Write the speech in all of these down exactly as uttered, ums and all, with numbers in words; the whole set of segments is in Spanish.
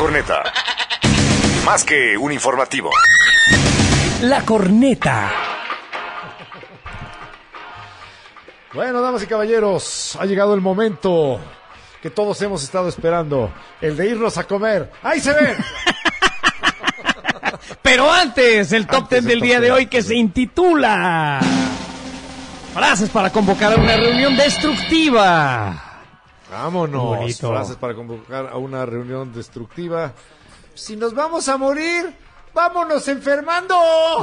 corneta. Más que un informativo. La corneta. Bueno, damas y caballeros, ha llegado el momento que todos hemos estado esperando, el de irnos a comer. ¡Ahí se ven! Pero antes, el top ten del día de hoy que se intitula Frases para convocar a una reunión destructiva. Vámonos. Bonito. Frases para convocar a una reunión destructiva. Si nos vamos a morir, vámonos enfermando.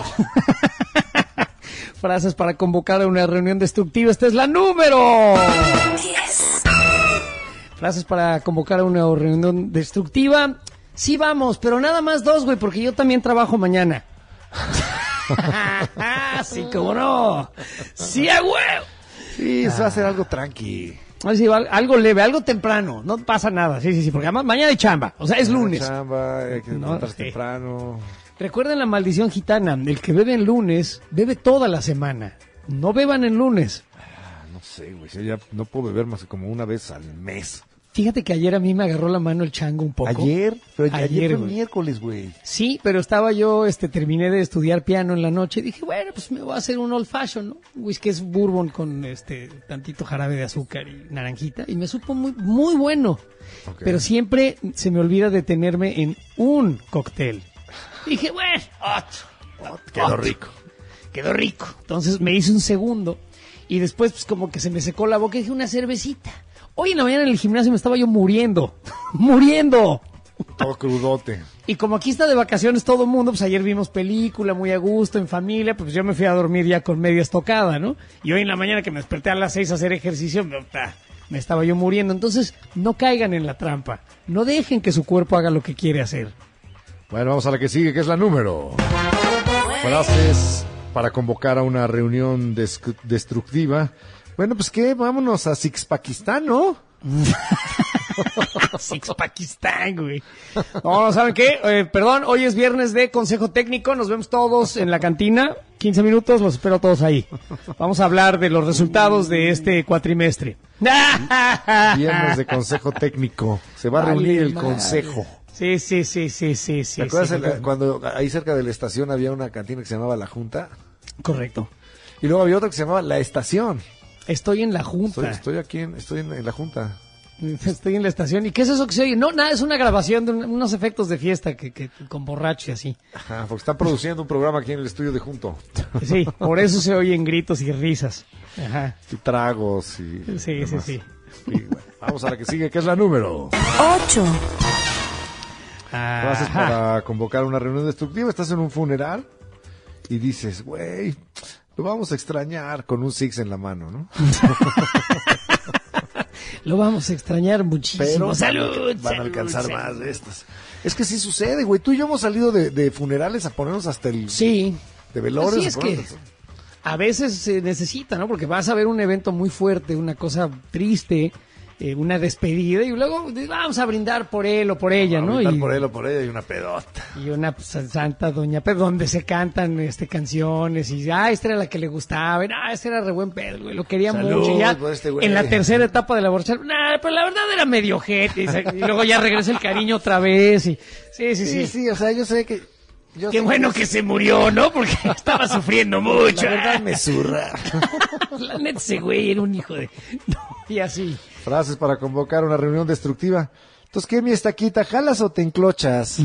Frases para convocar a una reunión destructiva. Esta es la número diez. Frases para convocar a una reunión destructiva. Sí vamos, pero nada más dos, güey, porque yo también trabajo mañana. Sí, cómo no. Sí, a huevo. Sí, eso va a ser algo tranqui. Sí, algo leve, algo temprano. No pasa nada. Sí, sí, sí, porque además mañana hay chamba. O sea, es lunes. Chamba, hay que No, levantarse sí. temprano. Recuerden la maldición gitana. El que bebe en lunes, bebe toda la semana. No beban en lunes. Ah, no sé, güey. Yo ya no puedo beber más que como una vez al mes. Fíjate que ayer a mí me agarró la mano el chango un poco. ¿Ayer? Pero ayer, Ayer, fue güey. miércoles, güey. Sí, pero estaba yo, este, terminé de estudiar piano en la noche y dije, bueno, pues me voy a hacer un old fashion, ¿no? Un whisky es bourbon con, este, tantito jarabe de azúcar y naranjita y me supo muy, muy bueno. Okay. Pero siempre se me olvida detenerme en un cóctel. Dije, bueno, otro, otro, Quedó otro. rico. Quedó rico. Entonces me hice un segundo y después pues como que se me secó la boca y dije, una cervecita. Hoy en la mañana en el gimnasio me estaba yo muriendo, muriendo. Todo crudote. Y como aquí está de vacaciones todo el mundo, pues ayer vimos película muy a gusto, en familia, pues yo me fui a dormir ya con media estocada, ¿no? Y hoy en la mañana que me desperté a las seis a hacer ejercicio, me, me estaba yo muriendo. Entonces, no caigan en la trampa. No dejen que su cuerpo haga lo que quiere hacer. Bueno, vamos a la que sigue, que es la número. Frases para convocar a una reunión des- destructiva. Bueno, pues qué, vámonos a Six-Pakistán, ¿no? Six Pakistán, güey. No, ¿saben qué? Eh, perdón, hoy es viernes de Consejo Técnico. Nos vemos todos en la cantina. quince minutos, los espero todos ahí. Vamos a hablar de los resultados de este cuatrimestre. Viernes de Consejo Técnico. Se va a Vale, reunir el madre. Consejo. Sí, sí, sí, sí, sí, sí. ¿Te acuerdas sí, en la- cuando ahí cerca de la estación había una cantina que se llamaba La Junta? Correcto. Y luego había otra que se llamaba La Estación. Estoy en la Estoy, junta. estoy aquí, en, estoy en, en la Junta. Estoy en la estación. ¿Y qué es eso que se oye? No, nada, es una grabación de un- unos efectos de fiesta que, que con borracho y así. Ajá, porque están produciendo un programa aquí en el estudio de Junto. Sí, por eso se oyen gritos y risas. Ajá. Y tragos y... Sí, sí, demás. sí. Y bueno, vamos a la que sigue, que es la número. ocho. Frases Ajá. para convocar una reunión destructiva. Estás en un funeral y dices, güey, lo vamos a extrañar con un six en la mano, ¿no? Lo vamos a extrañar muchísimo. Pero salud, van a salud, alcanzar salud. más de estas. Es que sí sucede, güey. Tú y yo hemos salido de, de funerales a ponernos hasta el... Sí. De velorios. Así a es ponernos que hasta- a veces se necesita, ¿no? Porque vas a ver un evento muy fuerte, una cosa triste, eh, una despedida, y luego eh, vamos a brindar por él o por ella, a ¿no? brindar Y, por él o por ella y una pedota. y una pues, santa doña Pedro, donde se cantan este canciones, y ah, esta era la que le gustaba, y, ah, este era re buen pedo, güey, lo quería Salud mucho, y ya por este güey. en la tercera etapa de la borrachera, nah, pero la verdad era medio ojete, y, se- y luego ya regresa el cariño otra vez, y sí, sí, sí. Sí, sí, o sea, yo sé que... yo Qué sé bueno que se murió, ¿no? Porque estaba sufriendo mucho. La verdad me zurra. La neta, ese güey era un hijo de... No, y así. Frases para convocar una reunión destructiva. Entonces, ¿qué, mi estaquita? ¿Jalas o te enclochas?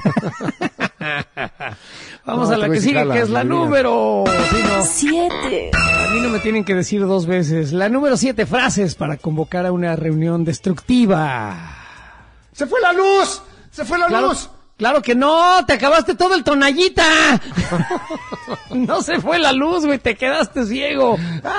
Vamos No, a la te voy a que decir sigue, jala, que es la Marina. número... Sí, no. siete. A mí no me tienen que decir dos veces. La número siete, frases para convocar a una reunión destructiva. ¡Se fue la luz! ¡Se fue la Claro, luz! claro que no, te acabaste todo el tonallita. No se fue la luz, güey, te quedaste ciego.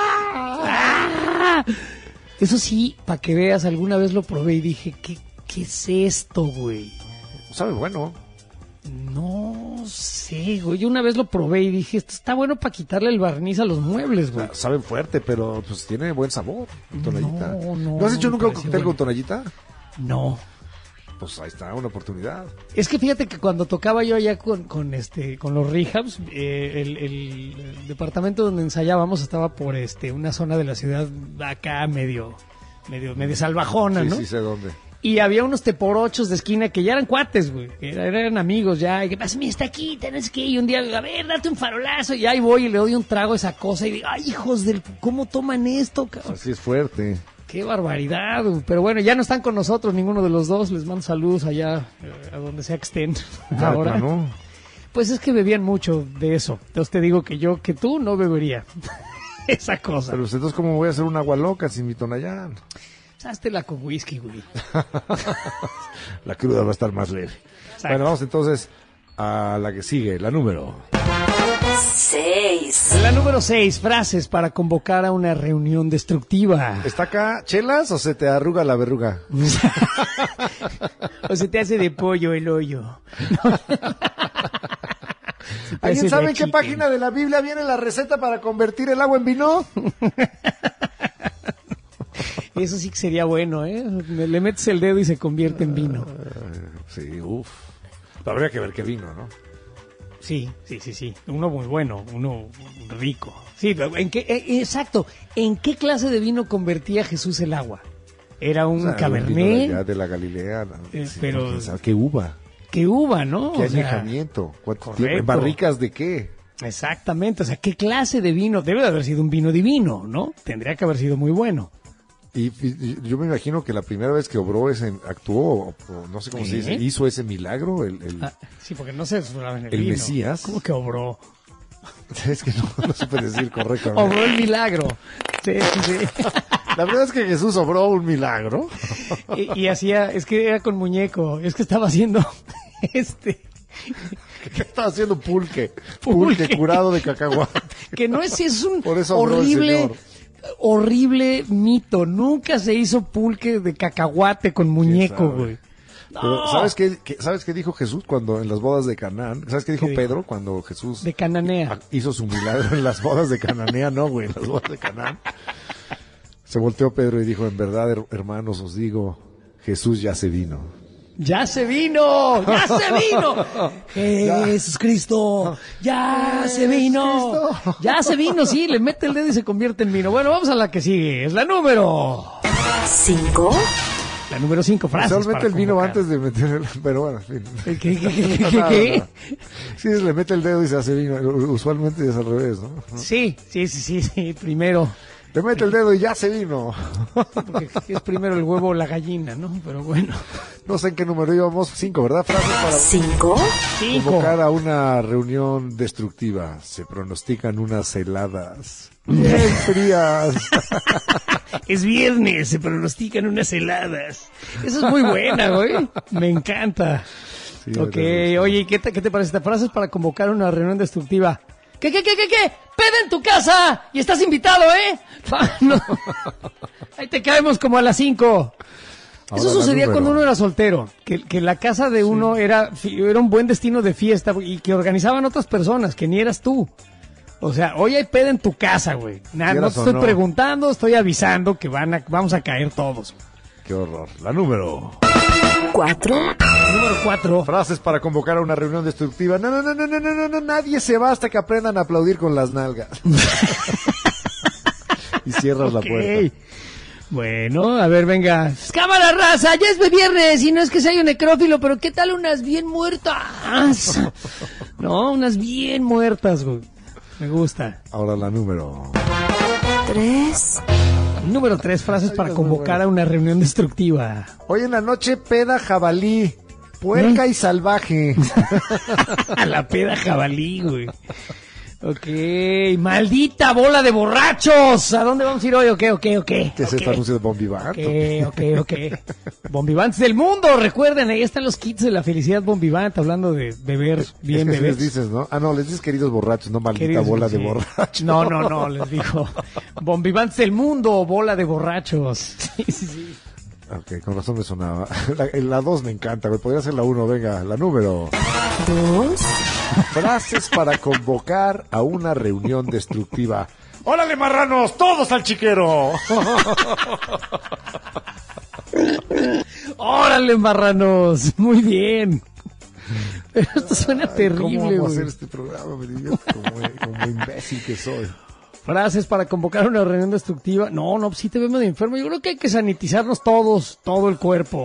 Ah. Eso sí, para que veas, alguna vez lo probé y dije, ¿qué, qué es esto, güey? Sabe bueno. No sé, güey. Yo una vez lo probé y dije, esto está bueno para quitarle el barniz a los muebles, güey. Sabe fuerte, pero pues tiene buen sabor. Tonallita. No, no, ¿No has hecho no nunca me un pareció cóctel bueno. con tonallita? No. Pues ahí está, una oportunidad. Es que fíjate que cuando tocaba yo allá con, con este con los rehabs, eh, el, el- el departamento donde ensayábamos estaba por este una zona de la ciudad acá medio medio medio salvajona, Sí, ¿no? sí sé dónde. Y había unos teporochos de esquina que ya eran cuates, güey. Eran, eran amigos ya. Y que pasa, mira, está aquí, tenés que ir. Y un día, a ver, date un farolazo. Y ahí voy y le doy un trago a esa cosa. Y digo, ay, hijos del... ¿Cómo toman esto, cabrón? Así es fuerte. Qué barbaridad, güey. Pero bueno, ya no están con nosotros ninguno de los dos. Les mando saludos allá, eh, a donde sea que estén. Ya, Ahora. ¿no? Pues es que bebían mucho de eso. Entonces te digo que yo, que tú, no bebería esa cosa. Pero entonces, ¿cómo voy a hacer una agua loca sin mi Tonayán? Háztela con whisky, güey. La cruda va a estar más leve. Exacto. Bueno, vamos entonces a la que sigue, la número. Seis. La número seis, frases para convocar a una reunión destructiva. ¿Está acá chelas o se te arruga la verruga? O se te hace de pollo el hoyo. ¿Alguien sabe en qué chicken. página de la Biblia viene la receta para convertir el agua en vino? Eso sí que sería bueno, ¿eh? Le metes el dedo y se convierte en vino. Sí, uff. Habría que ver qué vino, ¿no? Sí, sí, sí, sí. Uno muy bueno, uno rico. Sí, pero ¿en qué, eh, exacto. ¿En qué clase de vino convertía Jesús el agua? ¿Era un O sea, cabernet? el vino de, allá de la Galilea. ¿No? Eh, Sí, pero- quién sabe, ¿qué uva? ¿Qué uva, no? ¿Qué O sea, añejamiento? ¿Cuánto correcto. tiempo? ¿En barricas de qué? exactamente. O sea, ¿qué clase de vino? Debe de haber sido un vino divino, ¿no? Tendría que haber sido muy bueno. Y, y- yo me imagino que la primera vez que obró ese, actuó, o no sé cómo se dice, ¿Eh? hizo ese milagro, el, el- Ah, sí, porque no se desfloraba en el, El vino. Mesías. ¿Cómo que obró? es que no, no supe decir correctamente. Obró el milagro. Sí, sí, sí. La verdad es que Jesús obró un milagro. y, y hacía, es que era con muñeco, es que estaba haciendo este, ¿Qué estaba haciendo pulque? Pulque. Pulque curado de cacahuate. que no es, es un Por eso obró el horrible, Señor. horrible mito. Nunca se hizo pulque de cacahuate con muñeco, sabe? güey. Pero, ¿sabes qué, qué- ¿Sabes qué dijo Jesús cuando en las bodas de Canaán? ¿Sabes qué dijo ¿Qué dijo? Pedro cuando Jesús De Cananea. hizo su milagro en las bodas de Cananea? No, güey, en las bodas de Canaán. Se volteó Pedro y dijo, en verdad, her- hermanos, os digo, Jesús ya se vino. ¡Ya se vino! ¡Ya se vino! ¡Jesús Cristo! ¡Ya se vino! ¡Ya se vino! Sí, le mete el dedo y se convierte en vino. Bueno, vamos a la que sigue. Es la número... Cinco. La número cinco, frases Usualmente para el vino convocar. antes de meter el... Pero bueno, en fin. ¿Qué, qué, qué, qué, qué, Nada, qué? nada. Sí, le mete el dedo y se hace vino. Usualmente es al revés, ¿no? Sí, sí, sí, sí, sí, primero. Le mete el dedo y ya se vino. Porque es primero el huevo o la gallina, ¿no? Pero bueno. No sé en qué número íbamos. Cinco, ¿verdad? Frases para Cinco. Cinco. convocar a una reunión destructiva. Se pronostican unas heladas bien frías. Es viernes, se pronostican unas heladas. Esa es muy buena, güey. Me encanta. Sí, Ok, ahorita- oye, ¿y ¿qué te, qué te parece esta frase? Es para convocar una reunión destructiva. ¿Qué, qué, qué, qué, qué? ¡Peda en tu casa! Y estás invitado, ¿eh? Va, no. Ahí te caemos como a las cinco. Ahora Eso la sucedía número. cuando uno era soltero, que, que la casa de uno era, fi- era un buen destino de fiesta y que organizaban otras personas, que ni eras tú. O sea, hoy hay peda en tu casa, güey. Nada, no Quieras te o estoy no. preguntando, estoy avisando que van a, vamos a caer todos. Qué horror. La número. Cuatro. Número cuatro. Frases para convocar a una reunión destructiva. No, no, no, no, no, no, no, no. Nadie se va hasta que aprendan a aplaudir con las nalgas. Y cierras Ok. la puerta. Bueno, a ver, venga. Cámara raza, ya es viernes y no es que sea un necrófilo, pero ¿qué tal unas bien muertas? No, unas bien muertas, güey. Me gusta. Ahora la número. Tres. Número tres, frases para convocar a una reunión destructiva. Hoy en la noche peda jabalí. Puerca y salvaje. A la peda jabalí, güey. Ok, maldita bola de borrachos. ¿A dónde vamos a ir hoy? Ok, ok, ok. ¿Qué es ok. este anuncio de Bombivant? Ok, ok, ok. Bombivants del mundo, recuerden, ahí están los kits de la felicidad Bombivant, hablando de beber bien, es que así beber. les dices, ¿no? Ah, no, les dices queridos borrachos, no maldita Queridos, bola de sí. borrachos. No, no, no, les digo. Bombivants del mundo, bola de borrachos. Sí, sí, sí. Ok, con razón me sonaba. La, la dos me encanta, güey. Podría ser la uno, venga, la número. Dos. Frases para convocar a una reunión destructiva. ¡Órale, marranos! ¡Todos al chiquero! Órale, marranos. Muy bien. Pero esto suena Ay, terrible, ¿Cómo vamos a güey. hacer este programa? Me divierto como, como imbécil que soy. Frases para convocar una reunión destructiva. No, no, sí te vemos de enfermo. Yo creo que hay que sanitizarnos todos, todo el cuerpo.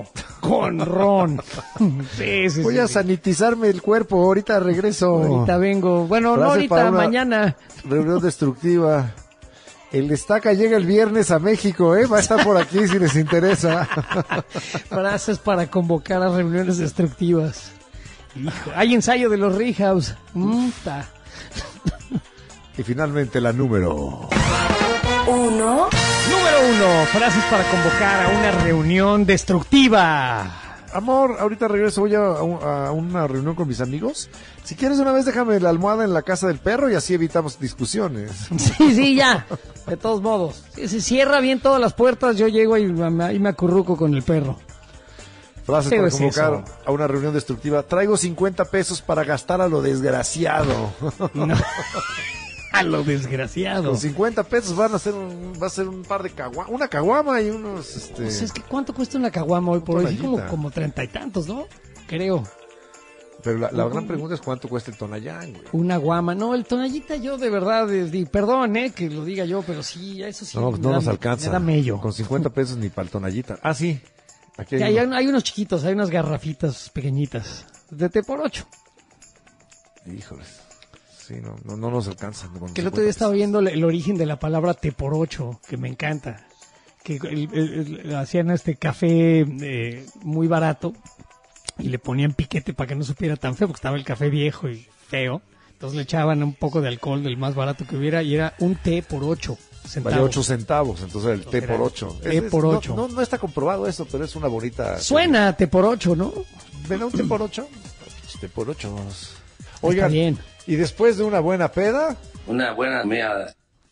con ron. Sí, sí, Voy sí, a sí. sanitizarme el cuerpo, ahorita regreso. Ahorita vengo. Bueno, no Frase ahorita, para una mañana. Reunión destructiva. El Estaca llega el viernes a México, ¿eh? Va a estar por aquí si les interesa. Frases para convocar a reuniones destructivas. Hijo, hay ensayo de los Rehouse. Mm, ta. Y finalmente la número. Uno, Número uno. Frases para convocar a una reunión destructiva. Amor, ahorita regreso, voy a, a una reunión con mis amigos. Si quieres una vez déjame la almohada en la casa del perro y así evitamos discusiones. Sí, sí, ya. De todos modos. Si se cierra bien todas las puertas, yo llego y, y me acurruco con el perro. Frases Pero para es convocar eso. a una reunión destructiva. Traigo cincuenta pesos para gastar a lo desgraciado. No. A lo desgraciado. Con cincuenta pesos van a hacer un, va a ser un par de caguamas, una caguama y unos, este... Pues es que ¿cuánto cuesta una caguama hoy por hoy? Sí, como, tonallita. como treinta y tantos, ¿no? Creo. Pero la, la gran pregunta es cuánto cuesta el Tonayán, güey. Una guama. No, el Tonallita yo de verdad, eh, di- perdón, eh, que lo diga yo, pero sí, eso sí. No, pues me no da- nos alcanza. Me da mello. Con cincuenta pesos ni para el Tonallita. Ah, sí. Aquí hay, Ya, hay, uno. hay unos chiquitos, hay unas garrafitas pequeñitas. De té por ocho. Híjoles. Sí, no, no, no nos alcanza. con Que el otro cincuenta día estaba pesos. viendo el, el origen de la palabra té por ocho, que me encanta. Que el- el- el- hacían este café eh, muy barato y le ponían piquete para que no supiera tan feo, porque estaba el café viejo y feo. Entonces le echaban un poco de alcohol del más barato que hubiera y era un té por ocho centavos. Vale ocho centavos, entonces el té Era por ocho. té Es- es- por no- ocho. No, no está comprobado eso, pero es una bonita... Suena té por ocho, ¿no? ¿Ven a un té por ocho? Té por ocho. Está Oigan, bien. y después de una buena peda, Una buena meada.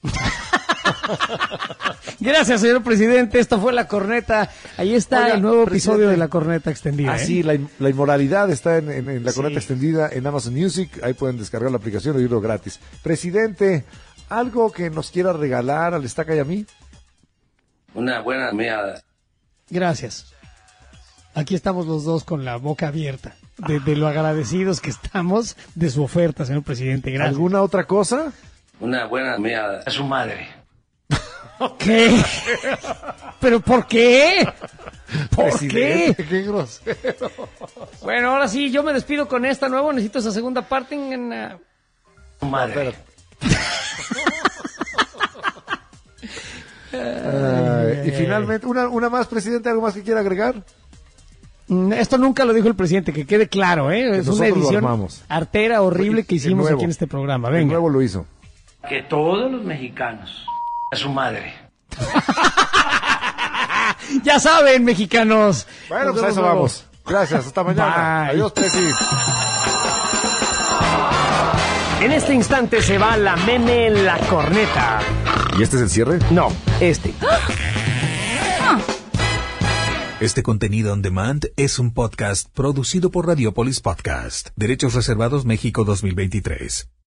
Gracias, señor presidente. Esta fue La Corneta. Ahí está Oiga, el nuevo presidente. episodio de La Corneta Extendida. ah, ¿eh? sí, la, in- la inmoralidad está en, en- en la Sí. corneta extendida en Amazon Music. Ahí pueden descargar la aplicación y oírlo gratis. Presidente, ¿algo que nos quiera regalar al Estaca y a mí? Una buena meada. Gracias. Aquí estamos los dos con la boca abierta. De, de lo agradecidos que estamos de su oferta, señor presidente. Gracias. ¿Alguna otra cosa? Una buena meada. A su madre. ¿Qué? ¿Pero por qué? ¿Por qué? Presidente, qué grosero. Bueno, ahora sí, yo me despido con esta nueva. Necesito esa segunda parte en... en, uh, Su madre. Espérate. Ay, y finalmente, una, una más, presidente, ¿algo más que quiera agregar? Mm, Esto nunca lo dijo el presidente, que quede claro, ¿eh? Es una nosotros lo edición armamos. artera, horrible que El hicimos nuevo. aquí en este programa. El Venga. nuevo lo hizo. Que todos los mexicanos. A su madre. Ya saben, mexicanos. Bueno, Nos pues a vemos eso luego. vamos. Gracias, hasta mañana. Bye. Adiós, Presi. En este instante se va la meme en la corneta. ¿Y este es el cierre? No, este. Este contenido on demand es un podcast producido por Radiopolis Podcast. Derechos reservados México dos mil veintitrés.